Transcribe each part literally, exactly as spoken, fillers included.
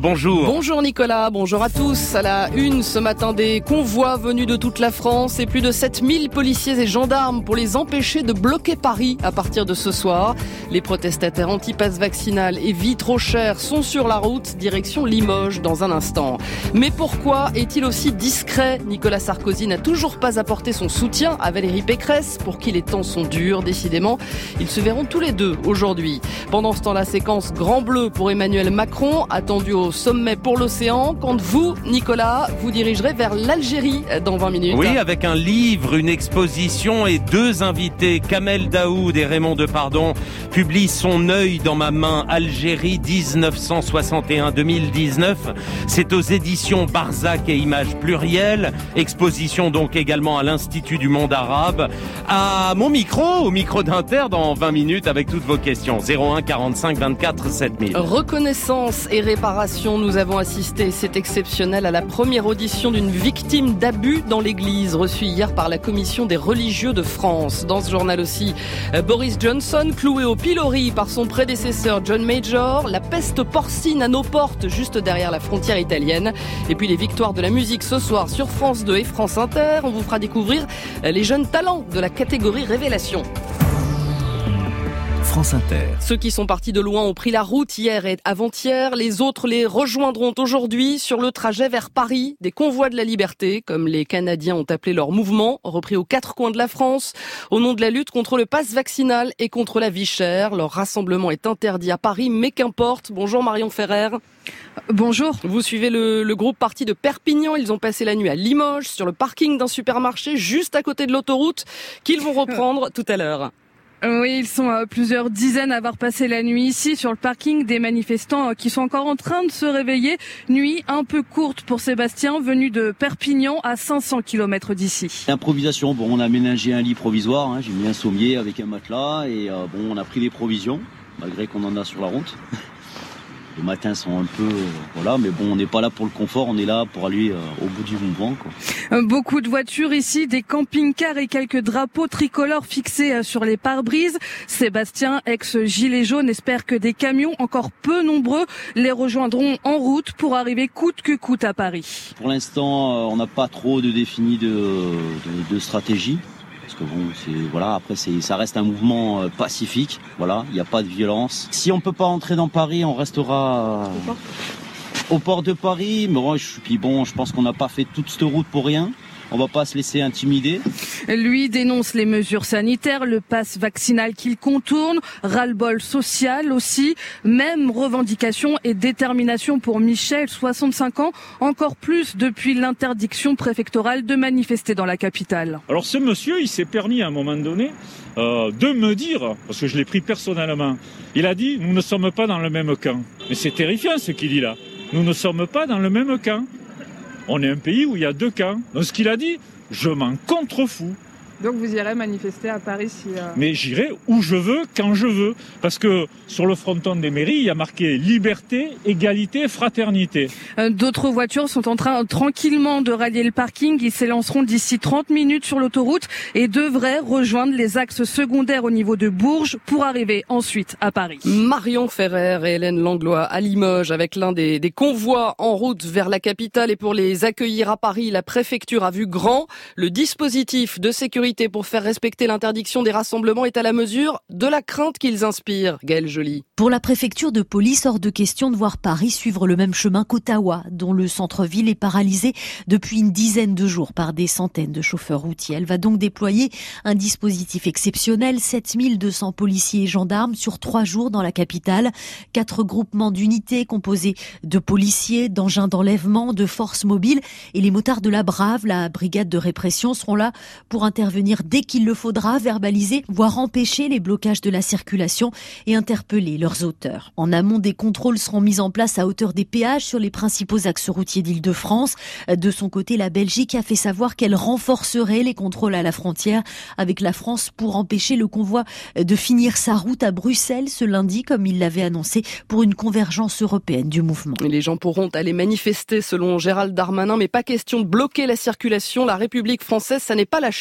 bonjour. Bonjour Nicolas, bonjour à tous. À la une ce matin, des convois venus de toute la France et plus de sept mille policiers et gendarmes pour les empêcher de bloquer Paris à partir de ce soir. Les protestataires anti-pass vaccinal et vie trop chère sont sur la route, direction Limoges dans un instant. Mais pourquoi est-il aussi discret ? Nicolas Sarkozy n'a toujours pas apporté son soutien à Valérie Pécresse, pour qui les temps sont durs, décidément. Ils se verront tous les deux aujourd'hui. Pendant ce temps, la séquence Grand Bleu pour Emmanuel Macron, attendu au sommet pour l'océan. Quand vous, Nicolas, vous dirigerez vers l'Algérie dans vingt minutes. Oui, avec un livre, une exposition et deux invités. Kamel Daoud et Raymond Depardon publient Son œil dans ma main, Algérie dix-neuf cent soixante et un à deux mille dix-neuf. C'est aux éditions Barzac et Images Plurielles. Exposition donc également à l'Institut du Monde Arabe. À mon micro, au micro d'Inter, dans vingt minutes avec toutes vos questions. zéro un quarante-cinq vingt-quatre sept mille. Reconnaissance et réparation, nous avons assisté, c'est exceptionnel, à la première audition d'une victime d'abus dans l'église, reçue hier par la Commission des religieux de France. Dans ce journal aussi, Boris Johnson, cloué au pilori par son prédécesseur John Major, la peste porcine à nos portes, juste derrière la frontière italienne. Et puis les victoires de la musique ce soir sur France deux et France Inter. On vous fera découvrir les jeunes talents de la catégorie Révélation. France Inter. Ceux qui sont partis de loin ont pris la route hier et avant-hier. Les autres les rejoindront aujourd'hui sur le trajet vers Paris. Des convois de la liberté, comme les Canadiens ont appelé leur mouvement, repris aux quatre coins de la France, au nom de la lutte contre le pass vaccinal et contre la vie chère. Leur rassemblement est interdit à Paris, mais qu'importe. Bonjour Marion Ferrer. Bonjour. Vous suivez le, le groupe parti de Perpignan. Ils ont passé la nuit à Limoges, sur le parking d'un supermarché, juste à côté de l'autoroute, qu'ils vont reprendre tout à l'heure. Oui, ils sont euh, plusieurs dizaines à avoir passé la nuit ici sur le parking, des manifestants euh, qui sont encore en train de se réveiller. Nuit un peu courte pour Sébastien, venu de Perpignan à cinq cents kilomètres d'ici. Improvisation, bon, on a aménagé un lit provisoire, hein, j'ai mis un sommier avec un matelas et euh, bon, on a pris des provisions, malgré qu'on en a sur la route. Les matins sont un peu, euh, voilà, mais bon, on n'est pas là pour le confort, on est là pour aller euh, au bout du mouvement, quoi. Beaucoup de voitures ici, des camping-cars et quelques drapeaux tricolores fixés sur les pare-brises. Sébastien, ex-gilet jaune, espère que des camions encore peu nombreux les rejoindront en route pour arriver coûte que coûte à Paris. Pour l'instant, on n'a pas trop de défini de, de, de stratégie. Parce que bon, c'est, voilà, après c'est, ça reste un mouvement pacifique, voilà, il n'y a pas de violence. Si on peut pas entrer dans Paris, on restera euh, au port de Paris, mais bon, je, puis bon, je pense qu'on n'a pas fait toute cette route pour rien. On va pas se laisser intimider. Lui dénonce les mesures sanitaires, le pass vaccinal qu'il contourne, ras-le-bol social aussi, même revendication et détermination pour Michel, soixante-cinq ans, encore plus depuis l'interdiction préfectorale de manifester dans la capitale. Alors ce monsieur, il s'est permis à un moment donné euh, de me dire, parce que je l'ai pris personnellement, il a dit « nous ne sommes pas dans le même camp ». Mais c'est terrifiant ce qu'il dit là. Nous ne sommes pas dans le même camp. On est un pays où il y a deux camps. Donc ce qu'il a dit, je m'en contrefous. Donc vous irez manifester à Paris si... Euh... Mais j'irai où je veux, quand je veux. Parce que sur le fronton des mairies, il y a marqué liberté, égalité, fraternité. Euh, d'autres voitures sont en train tranquillement de rallier le parking. Ils s'élanceront d'ici trente minutes sur l'autoroute et devraient rejoindre les axes secondaires au niveau de Bourges pour arriver ensuite à Paris. Marion Ferrer et Hélène Langlois à Limoges avec l'un des, des convois en route vers la capitale. Et pour les accueillir à Paris, la préfecture a vu grand. Le dispositif de sécurité pour faire respecter l'interdiction des rassemblements est à la mesure de la crainte qu'ils inspirent. Gaëlle Joly. Pour la préfecture de police, hors de question de voir Paris suivre le même chemin qu'Ottawa, dont le centre-ville est paralysé depuis une dizaine de jours par des centaines de chauffeurs routiers. Elle va donc déployer un dispositif exceptionnel, sept mille deux cents policiers et gendarmes sur trois jours dans la capitale. Quatre groupements d'unités composés de policiers, d'engins d'enlèvement, de forces mobiles et les motards de la Brave, la brigade de répression, seront là pour intervenir dès qu'il le faudra, verbaliser, voire empêcher les blocages de la circulation et interpeller leurs auteurs. En amont, des contrôles seront mis en place à hauteur des péages sur les principaux axes routiers d'Île-de-France. De son côté, la Belgique a fait savoir qu'elle renforcerait les contrôles à la frontière avec la France pour empêcher le convoi de finir sa route à Bruxelles ce lundi, comme il l'avait annoncé, pour une convergence européenne du mouvement. Et les gens pourront aller manifester selon Gérald Darmanin, mais pas question de bloquer la circulation. La République française, ça n'est pas la chienlit.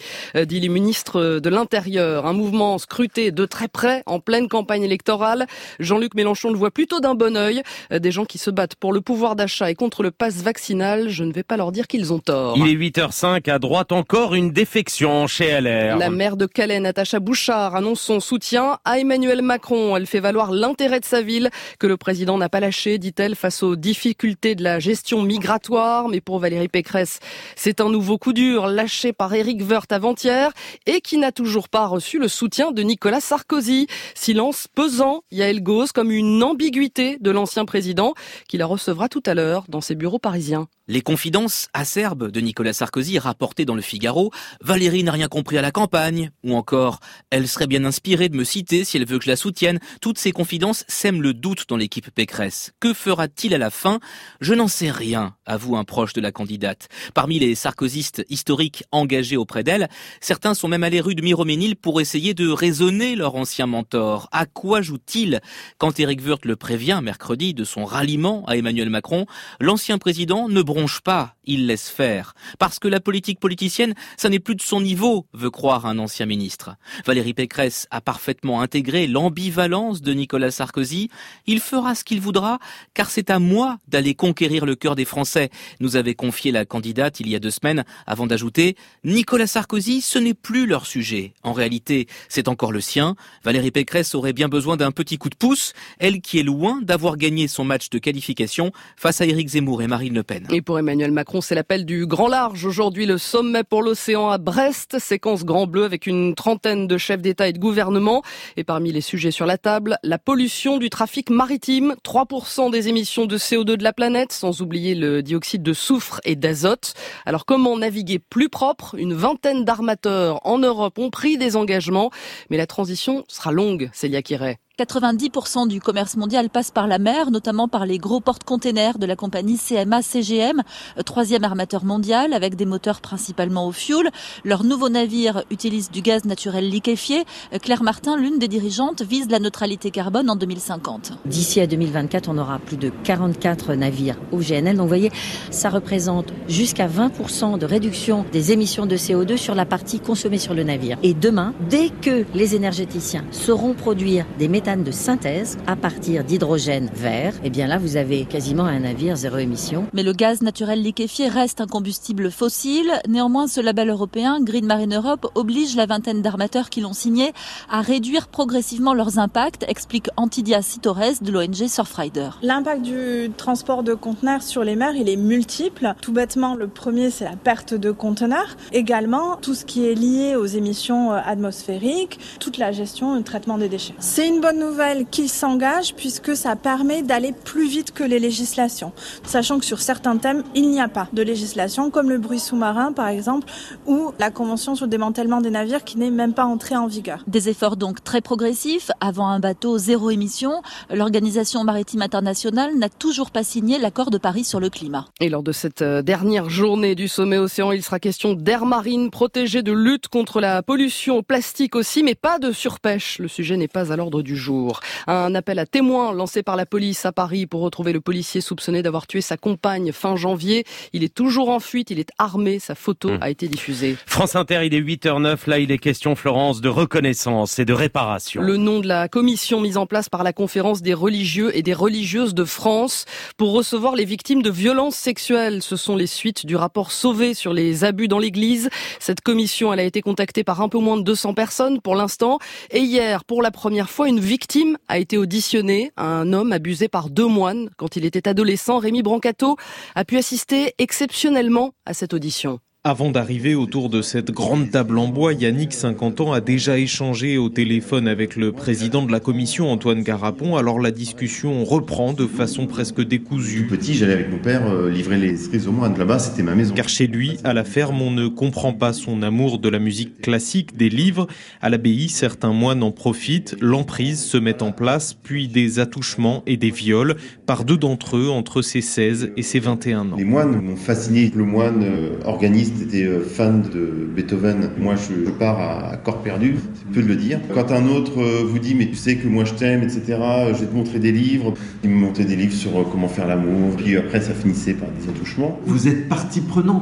dit le ministre de l'Intérieur. Un mouvement scruté de très près en pleine campagne électorale. Jean-Luc Mélenchon le voit plutôt d'un bon œil. Des gens qui se battent pour le pouvoir d'achat et contre le pass vaccinal, je ne vais pas leur dire qu'ils ont tort. Il est huit heures cinq, à droite encore une défection chez L R. La maire de Calais, Natacha Bouchard, annonce son soutien à Emmanuel Macron. Elle fait valoir l'intérêt de sa ville, que le président n'a pas lâché, dit-elle, face aux difficultés de la gestion migratoire. Mais pour Valérie Pécresse, c'est un nouveau coup dur, lâché par Éric Woerth avant-hier, et qui n'a toujours pas reçu le soutien de Nicolas Sarkozy. Silence pesant, Yael Gauze, comme une ambiguïté de l'ancien président, qui la recevra tout à l'heure dans ses bureaux parisiens. Les confidences acerbes de Nicolas Sarkozy rapportées dans le Figaro. Valérie n'a rien compris à la campagne. Ou encore, elle serait bien inspirée de me citer si elle veut que je la soutienne. Toutes ces confidences sèment le doute dans l'équipe Pécresse. Que fera-t-il à la fin ? Je n'en sais rien, avoue un proche de la candidate. Parmi les sarkozystes historiques engagés auprès d'elle, certains sont même allés rue de Miroménil pour essayer de raisonner leur ancien mentor. À quoi joue-t-il ? Quand Éric Woerth le prévient mercredi de son ralliement à Emmanuel Macron, l'ancien président ne bronche pas, il laisse faire. Parce que la politique politicienne, ça n'est plus de son niveau, veut croire un ancien ministre. Valérie Pécresse a parfaitement intégré l'ambivalence de Nicolas Sarkozy. Il fera ce qu'il voudra, car c'est à moi d'aller conquérir le cœur des Français, nous avait confié la candidate il y a deux semaines, avant d'ajouter « Nicolas Sarkozy, ce n'est plus leur sujet. En réalité, c'est encore le sien. Valérie Pécresse aurait bien besoin d'un petit coup de pouce, elle qui est loin d'avoir gagné son match de qualification face à Éric Zemmour et Marine Le Pen. » Et pour Emmanuel Macron, c'est l'appel du grand large. Aujourd'hui, le sommet pour l'océan à Brest, séquence grand bleu avec une trentaine de chefs d'État et de gouvernement. Et parmi les sujets sur la table, la pollution du trafic maritime, trois pour cent des émissions de C O deux de la planète, sans oublier le dioxyde de soufre et d'azote. Alors comment naviguer plus propre ? Une vingtaine d'armateurs en Europe ont pris des engagements, mais la transition sera longue, Célia Quirret. quatre-vingt-dix pour cent du commerce mondial passe par la mer, notamment par les gros porte-containers de la compagnie C M A C G M, troisième armateur mondial avec des moteurs principalement au fioul. Leur nouveau navire utilise du gaz naturel liquéfié. Claire Martin, l'une des dirigeantes, vise la neutralité carbone en deux mille cinquante. D'ici à deux mille vingt-quatre, on aura plus de quarante-quatre navires au G N L. Donc vous voyez, ça représente jusqu'à vingt pour cent de réduction des émissions de C O deux sur la partie consommée sur le navire. Et demain, dès que les énergéticiens sauront produire des méthanes de synthèse à partir d'hydrogène vert, et bien là vous avez quasiment un navire zéro émission. Mais le gaz naturel liquéfié reste un combustible fossile. Néanmoins, ce label européen, Green Marine Europe, oblige la vingtaine d'armateurs qui l'ont signé à réduire progressivement leurs impacts, explique Antidia Sitores de l'O N G Surfrider. L'impact du transport de conteneurs sur les mers, il est multiple. Tout bêtement, le premier, c'est la perte de conteneurs. Également, tout ce qui est lié aux émissions atmosphériques, toute la gestion et le traitement des déchets. C'est une bonne nouvelle qu'ils s'engagent puisque ça permet d'aller plus vite que les législations. Sachant que sur certains thèmes, il n'y a pas de législation, comme le bruit sous-marin par exemple, ou la convention sur le démantèlement des navires qui n'est même pas entrée en vigueur. Des efforts donc très progressifs. Avant un bateau zéro émission, l'Organisation maritime internationale n'a toujours pas signé l'accord de Paris sur le climat. Et lors de cette dernière journée du sommet océan, il sera question d'air marine protégé, de lutte contre la pollution au plastique aussi, mais pas de surpêche. Le sujet n'est pas à l'ordre du jour. Un appel à témoins lancé par la police à Paris pour retrouver le policier soupçonné d'avoir tué sa compagne fin janvier. Il est toujours en fuite, il est armé, sa photo mmh. a été diffusée. France Inter, il est huit heures neuf, là il est question, Florence, de reconnaissance et de réparation. Le nom de la commission mise en place par la Conférence des religieux et des religieuses de France pour recevoir les victimes de violences sexuelles. Ce sont les suites du rapport Sauvé sur les abus dans l'église. Cette commission, elle a été contactée par un peu moins de deux cents personnes pour l'instant. Et hier, pour la première fois, une victime a été auditionnée. Un homme abusé par deux moines quand il était adolescent. Rémi Brancato a pu assister exceptionnellement à cette audition. Avant d'arriver autour de cette grande table en bois, Yannick, cinquante ans, a déjà échangé au téléphone avec le président de la commission, Antoine Garapon. Alors la discussion reprend de façon presque décousue. Petit, j'allais avec mon père euh, livrer les cerises aux moines. Là-bas, c'était ma maison. Car chez lui, à la ferme, on ne comprend pas son amour de la musique classique, des livres. À l'abbaye, certains moines en profitent. L'emprise se met en place, puis des attouchements et des viols par deux d'entre eux entre ses seize et ses vingt et un ans. Les moines m'ont fasciné. Le moine euh, organiste était fan de Beethoven. Moi, je, je pars à, à corps perdu, c'est peu de le dire. Quand un autre vous dit « mais tu sais que moi je t'aime, et cetera, je vais te montrer des livres », il me montrait des livres sur comment faire l'amour, puis après ça finissait par des attouchements. Vous êtes partie prenante à ça ?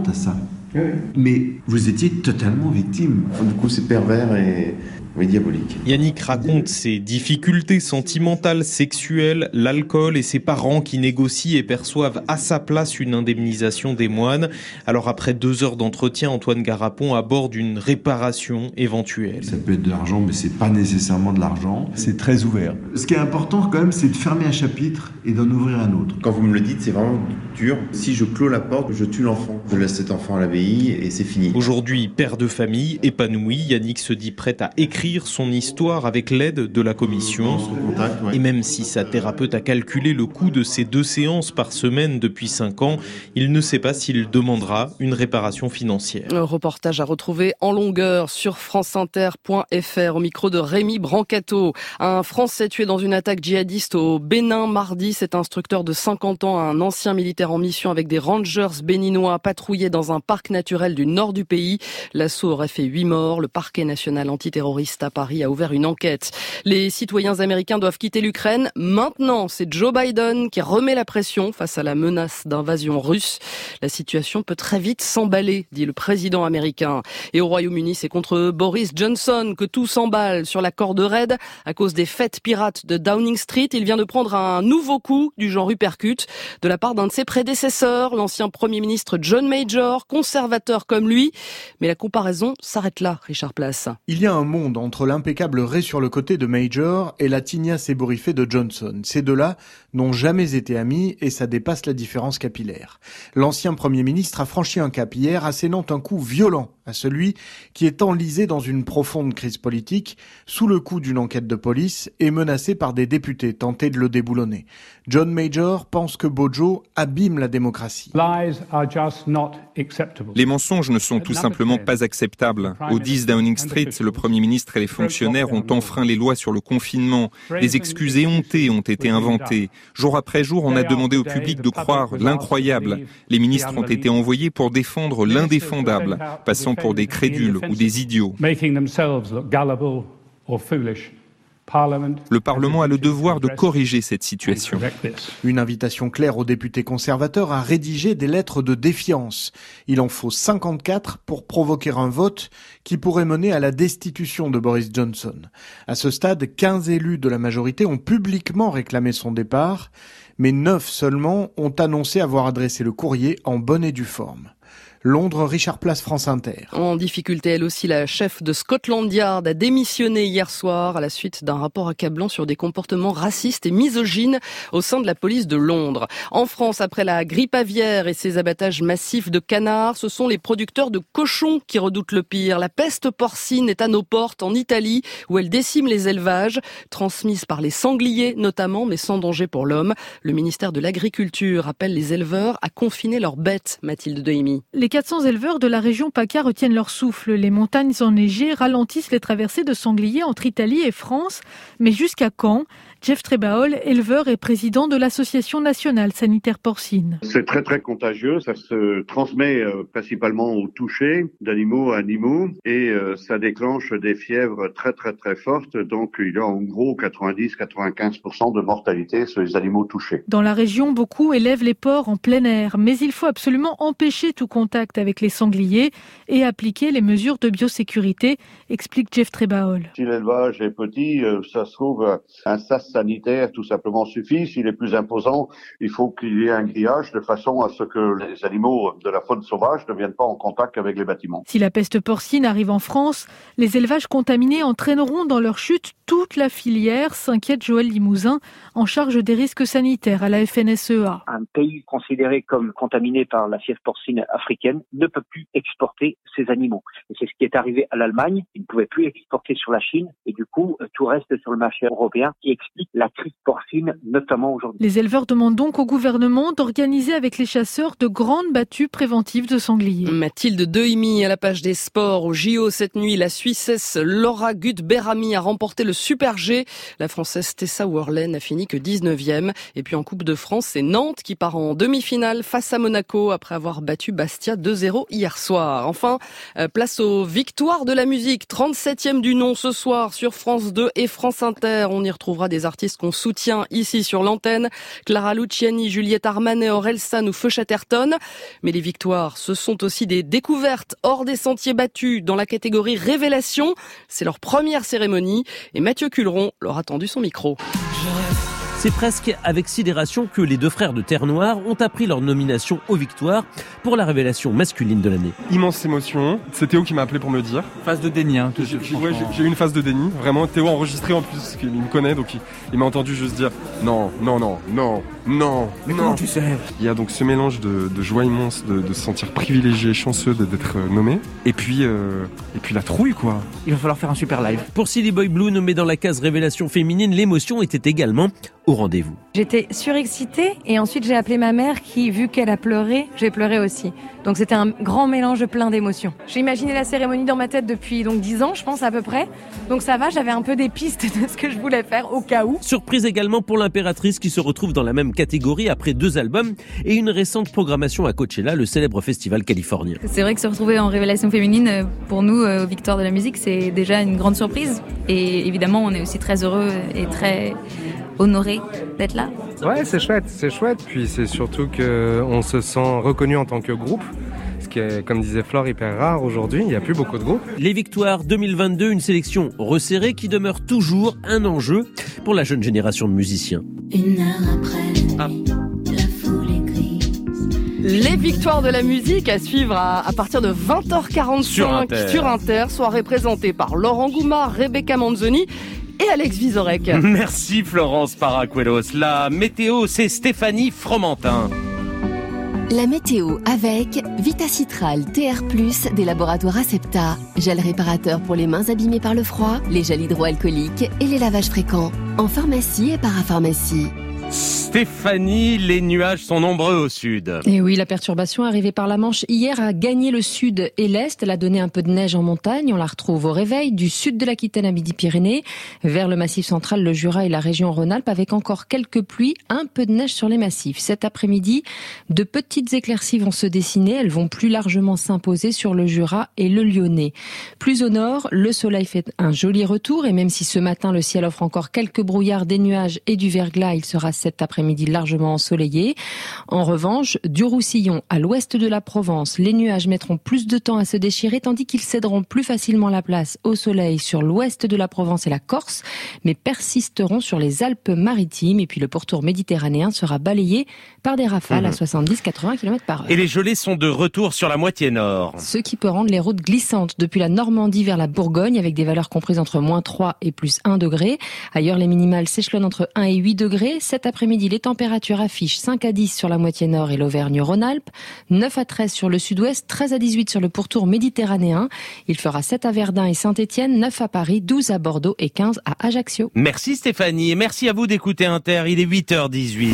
Oui. Mais vous étiez totalement victime. Du coup, c'est pervers et... oui, diabolique. Yannick raconte ses difficultés sentimentales, sexuelles, l'alcool et ses parents qui négocient et perçoivent à sa place une indemnisation des moines. Alors après deux heures d'entretien, Antoine Garapon aborde une réparation éventuelle. Ça peut être de l'argent, mais c'est pas nécessairement de l'argent. C'est très ouvert. Ce qui est important quand même, c'est de fermer un chapitre et d'en ouvrir un autre. Quand vous me le dites, c'est vraiment dur. Si je clôt la porte, je tue l'enfant. Je laisse cet enfant à l'abbaye et c'est fini. Aujourd'hui, père de famille, épanoui, Yannick se dit prêt à écrire son histoire avec l'aide de la commission. Contact, ouais. Et même si sa thérapeute a calculé le coût de ces deux séances par semaine depuis cinq ans, il ne sait pas s'il demandera une réparation financière. Un reportage à retrouver en longueur sur franceinter point f r au micro de Rémi Brancato. Un Français tué dans une attaque djihadiste au Bénin mardi. Cet instructeur de cinquante ans, un ancien militaire en mission avec des rangers béninois, patrouillait dans un parc naturel du nord du pays. L'assaut aurait fait huit morts. Le parquet national antiterroriste à Paris a ouvert une enquête. Les citoyens américains doivent quitter l'Ukraine. Maintenant, c'est Joe Biden qui remet la pression face à la menace d'invasion russe. La situation peut très vite s'emballer, dit le président américain. Et au Royaume-Uni, c'est contre Boris Johnson que tout s'emballe sur la corde raide à cause des fêtes pirates de Downing Street. Il vient de prendre un nouveau coup du genre uppercut de la part d'un de ses prédécesseurs, l'ancien Premier ministre John Major, conservateur comme lui. Mais la comparaison s'arrête là, Richard Place. Il y a un monde entre l'impeccable raie sur le côté de Major et la tignasse ébouriffée de Johnson. Ces deux-là n'ont jamais été amis et ça dépasse la différence capillaire. L'ancien Premier ministre a franchi un cap hier, assénant un coup violent à celui qui est enlisé dans une profonde crise politique, sous le coup d'une enquête de police et menacé par des députés tentés de le déboulonner. John Major pense que Bojo abîme la démocratie. Les mensonges ne sont tout simplement pas acceptables. Au dix Downing Street, le Premier ministre et les fonctionnaires ont enfreint les lois sur le confinement. Des excuses éhontées ont été inventées. Jour après jour, on a demandé au public de croire l'incroyable. Les ministres ont été envoyés pour défendre l'indéfendable, passant pour des crédules ou des idiots. Le Parlement a le devoir de corriger cette situation. Une invitation claire aux députés conservateurs à rédiger des lettres de défiance. Il en faut cinquante-quatre pour provoquer un vote qui pourrait mener à la destitution de Boris Johnson. À ce stade, quinze élus de la majorité ont publiquement réclamé son départ, mais neuf seulement ont annoncé avoir adressé le courrier en bonne et due forme. Londres, Richard Place, France Inter. En difficulté, elle aussi, la chef de Scotland Yard a démissionné hier soir à la suite d'un rapport accablant sur des comportements racistes et misogynes au sein de la police de Londres. En France, après la grippe aviaire et ses abattages massifs de canards, ce sont les producteurs de cochons qui redoutent le pire. La peste porcine est à nos portes en Italie, où elle décime les élevages, transmise par les sangliers notamment, mais sans danger pour l'homme. Le ministère de l'Agriculture appelle les éleveurs à confiner leurs bêtes, Mathilde Dehimi. Les quatre cents éleveurs de la région PACA retiennent leur souffle. Les montagnes enneigées ralentissent les traversées de sangliers entre Italie et France. Mais jusqu'à quand ? Jeff Trebaol, éleveur et président de l'Association nationale sanitaire porcine. C'est très très contagieux, ça se transmet euh, principalement au toucher d'animaux à animaux et euh, ça déclenche des fièvres très très très fortes. Donc il y a en gros quatre-vingt-dix à quatre-vingt-quinze pour cent de mortalité sur les animaux touchés. Dans la région, beaucoup élèvent les porcs en plein air, mais il faut absolument empêcher tout contact avec les sangliers et appliquer les mesures de biosécurité, explique Jeff Trebaol. Si l'élevage est petit, euh, ça se trouve un sas sanitaire tout simplement suffit. S'il est plus imposant, il faut qu'il y ait un grillage de façon à ce que les animaux de la faune sauvage ne viennent pas en contact avec les bâtiments. Si la peste porcine arrive en France, les élevages contaminés entraîneront dans leur chute toute la filière, s'inquiète Joël Limousin, en charge des risques sanitaires à la F N S E A. Un pays considéré comme contaminé par la fièvre porcine africaine ne peut plus exporter ses animaux. Et c'est ce qui est arrivé à l'Allemagne. Ils ne pouvaient plus exporter sur la Chine et du coup, tout reste sur le marché européen qui explique la crise porcine, notamment aujourd'hui. Les éleveurs demandent donc au gouvernement d'organiser avec les chasseurs de grandes battues préventives de sangliers. Mathilde Dehimi à la page des sports. Au J O cette nuit, la Suissesse Laura Gut-Berami a remporté le Super G. La Française Tessa Worley n'a fini que dix-neuvième. Et puis en Coupe de France, c'est Nantes qui part en demi-finale face à Monaco après avoir battu Bastia deux zéro hier soir. Enfin, place aux victoires de la musique. trente-septième du nom ce soir sur France deux et France Inter. On y retrouvera des artistes qu'on soutient ici sur l'antenne. Clara Luciani, Juliette Armanet, Orelsan ou Feu Chatterton. Mais les victoires, ce sont aussi des découvertes hors des sentiers battus dans la catégorie Révélation. C'est leur première cérémonie et Mathieu Culeron leur a tendu son micro. C'est presque avec sidération que les deux frères de Terre Noire ont appris leur nomination aux victoires pour la révélation masculine de l'année. Immense émotion. C'est Théo qui m'a appelé pour me le dire. Phase de déni. Hein, j'ai, ouais, j'ai, j'ai eu une phase de déni. Vraiment, Théo a enregistré en plus, parce qu'il me connaît, donc il, il m'a entendu juste dire non, non, non, non, non. Mais non. Comment tu sais ? Il y a donc ce mélange de, de joie immense, de, de se sentir privilégié, chanceux d'être nommé, et puis, euh, et puis la trouille, quoi. Il va falloir faire un super live. Pour Silly Boy Blue, nommé dans la case révélation féminine, l'émotion était également au rendez-vous. J'étais surexcitée et ensuite j'ai appelé ma mère qui, vu qu'elle a pleuré, j'ai pleuré aussi. Donc c'était un grand mélange plein d'émotions. J'ai imaginé la cérémonie dans ma tête depuis donc dix ans, je pense à peu près. Donc ça va, j'avais un peu des pistes de ce que je voulais faire au cas où. Surprise également pour l'impératrice qui se retrouve dans la même catégorie après deux albums et une récente programmation à Coachella, le célèbre festival californien. C'est vrai que se retrouver en révélation féminine, pour nous, euh, Victoire de la musique, c'est déjà une grande surprise. Et évidemment, on est aussi très heureux et très honoré d'être là. Ouais, c'est chouette, c'est chouette. Puis c'est surtout qu'on se sent reconnu en tant que groupe. Ce qui est, comme disait Flore, hyper rare aujourd'hui. Il n'y a plus beaucoup de groupes. Les Victoires deux mille vingt-deux, une sélection resserrée qui demeure toujours un enjeu pour la jeune génération de musiciens. Une heure après, ah. la foule est grise. Les victoires de la musique à suivre à, à partir de vingt heures quarante-cinq sur Inter, sur Inter soirée présentée par Laurent Goumard, Rebecca Manzoni et Alex Vizorek. Merci Florence Paracuelos. La météo, c'est Stéphanie Fromentin. La météo avec Vitacitral T R plus des laboratoires Acepta. Gel réparateur pour les mains abîmées par le froid, les gels hydroalcooliques et les lavages fréquents. En pharmacie et parapharmacie. Stéphanie, les nuages sont nombreux au sud. Et oui, la perturbation arrivée par la Manche hier a gagné le sud et l'est. Elle a donné un peu de neige en montagne. On la retrouve au réveil du sud de l'Aquitaine à Midi-Pyrénées, vers le massif central, le Jura et la région Rhône-Alpes, avec encore quelques pluies, un peu de neige sur les massifs. Cet après-midi, de petites éclaircies vont se dessiner. Elles vont plus largement s'imposer sur le Jura et le Lyonnais. Plus au nord, le soleil fait un joli retour et même si ce matin le ciel offre encore quelques brouillards, des nuages et du verglas, il sera cet après-midi largement ensoleillé. En revanche, du Roussillon à l'ouest de la Provence, les nuages mettront plus de temps à se déchirer tandis qu'ils céderont plus facilement la place au soleil sur l'ouest de la Provence et la Corse, mais persisteront sur les Alpes-Maritimes. Et puis le pourtour méditerranéen sera balayé par des rafales mmh. à soixante-dix à quatre-vingts kilomètres par heure. Et les gelées sont de retour sur la moitié nord. Ce qui peut rendre les routes glissantes depuis la Normandie vers la Bourgogne avec des valeurs comprises entre moins trois et plus un degré. Ailleurs, les minimales s'échelonnent entre un et huit degrés. Cet après-midi, les températures affichent cinq à dix sur la moitié nord et l'Auvergne-Rhône-Alpes, neuf à treize sur le sud-ouest, treize à dix-huit sur le pourtour méditerranéen. Il fera sept à Verdun et Saint-Étienne, neuf à Paris, douze à Bordeaux et quinze à Ajaccio. Merci Stéphanie et merci à vous d'écouter Inter, il est huit heures dix-huit.